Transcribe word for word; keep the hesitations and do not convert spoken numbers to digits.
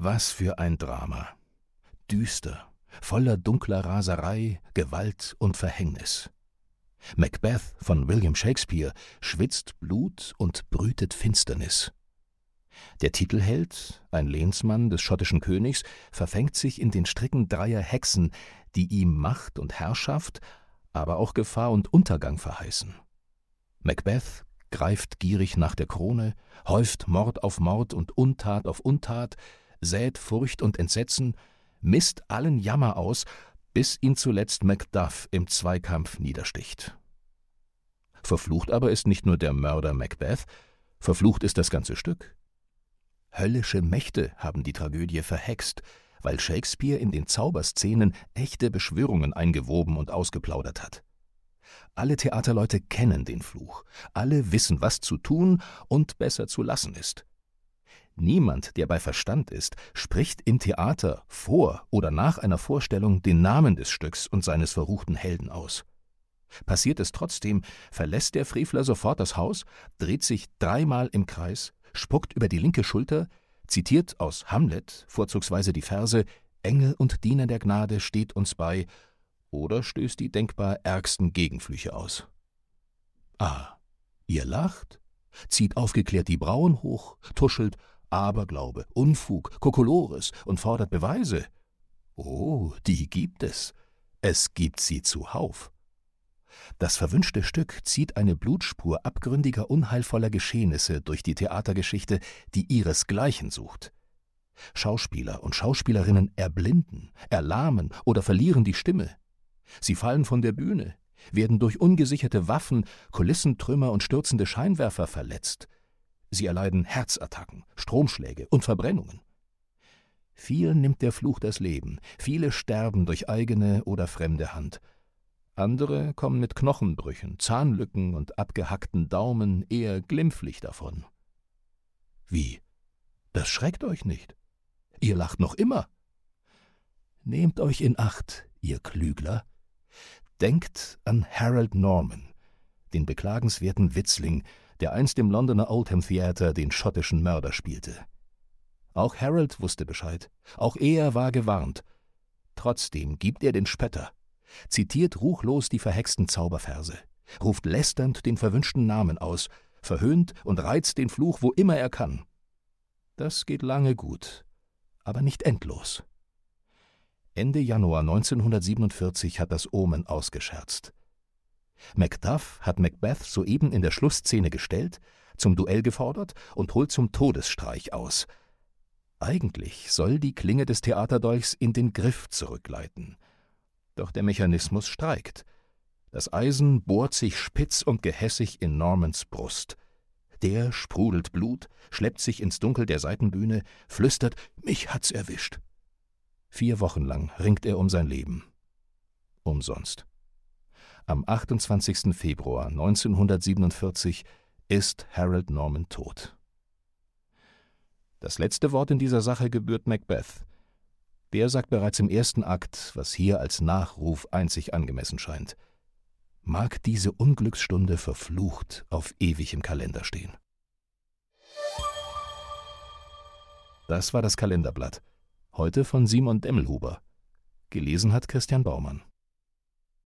Was für ein Drama! Düster, voller dunkler Raserei, Gewalt und Verhängnis. Macbeth von William Shakespeare schwitzt Blut und brütet Finsternis. Der Titelheld, ein Lehnsmann des schottischen Königs, verfängt sich in den Stricken dreier Hexen, die ihm Macht und Herrschaft, aber auch Gefahr und Untergang verheißen. Macbeth greift gierig nach der Krone, häuft Mord auf Mord und Untat auf Untat, sät Furcht und Entsetzen, misst allen Jammer aus, bis ihn zuletzt Macduff im Zweikampf niedersticht. Verflucht aber ist nicht nur der Mörder Macbeth, verflucht ist das ganze Stück. Höllische Mächte haben die Tragödie verhext, weil Shakespeare in den Zauberszenen echte Beschwörungen eingewoben und ausgeplaudert hat. Alle Theaterleute kennen den Fluch, alle wissen, was zu tun und besser zu lassen ist. Niemand, der bei Verstand ist, spricht im Theater vor oder nach einer Vorstellung den Namen des Stücks und seines verruchten Helden aus. Passiert es trotzdem, verlässt der Frevler sofort das Haus, dreht sich dreimal im Kreis, spuckt über die linke Schulter, zitiert aus Hamlet vorzugsweise die Verse »Engel und Diener der Gnade steht uns bei« oder stößt die denkbar ärgsten Gegenflüche aus. Ah, ihr lacht, zieht aufgeklärt die Brauen hoch, tuschelt Aberglaube, Unfug, Kokolores und fordert Beweise. Oh, die gibt es. Es gibt sie zuhauf. Das verwünschte Stück zieht eine Blutspur abgründiger, unheilvoller Geschehnisse durch die Theatergeschichte, die ihresgleichen sucht. Schauspieler und Schauspielerinnen erblinden, erlahmen oder verlieren die Stimme. Sie fallen von der Bühne, werden durch ungesicherte Waffen, Kulissentrümmer und stürzende Scheinwerfer verletzt. Sie erleiden Herzattacken, Stromschläge und Verbrennungen. Vielen nimmt der Fluch das Leben, viele sterben durch eigene oder fremde Hand. Andere kommen mit Knochenbrüchen, Zahnlücken und abgehackten Daumen eher glimpflich davon. Wie? Das schreckt euch nicht? Ihr lacht noch immer? Nehmt euch in Acht, ihr Klügler. Denkt an Harold Norman, den beklagenswerten Witzling, der einst im Londoner Oldham Theater den schottischen Mörder spielte. Auch Harold wusste Bescheid, auch er war gewarnt. Trotzdem gibt er den Spötter, zitiert ruchlos die verhexten Zauberverse, ruft lästernd den verwünschten Namen aus, verhöhnt und reizt den Fluch, wo immer er kann. Das geht lange gut, aber nicht endlos. Ende Januar neunzehnhundertsiebenundvierzig hat das Omen ausgescherzt. Macduff hat Macbeth soeben in der Schlussszene gestellt, zum Duell gefordert und holt zum Todesstreich aus. Eigentlich soll die Klinge des Theaterdolchs in den Griff zurückleiten. Doch der Mechanismus streikt. Das Eisen bohrt sich spitz und gehässig in Normans Brust. Der sprudelt Blut, schleppt sich ins Dunkel der Seitenbühne, flüstert, »Mich hat's erwischt«. Vier Wochen lang ringt er um sein Leben. Umsonst. Am achtundzwanzigsten Februar neunzehnhundertsiebenundvierzig ist Harold Norman tot. Das letzte Wort in dieser Sache gebührt Macbeth. Der sagt bereits im ersten Akt, was hier als Nachruf einzig angemessen scheint. Mag diese Unglücksstunde verflucht auf ewig im Kalender stehen. Das war das Kalenderblatt. Heute von Simon Demmelhuber. Gelesen hat Christian Baumann.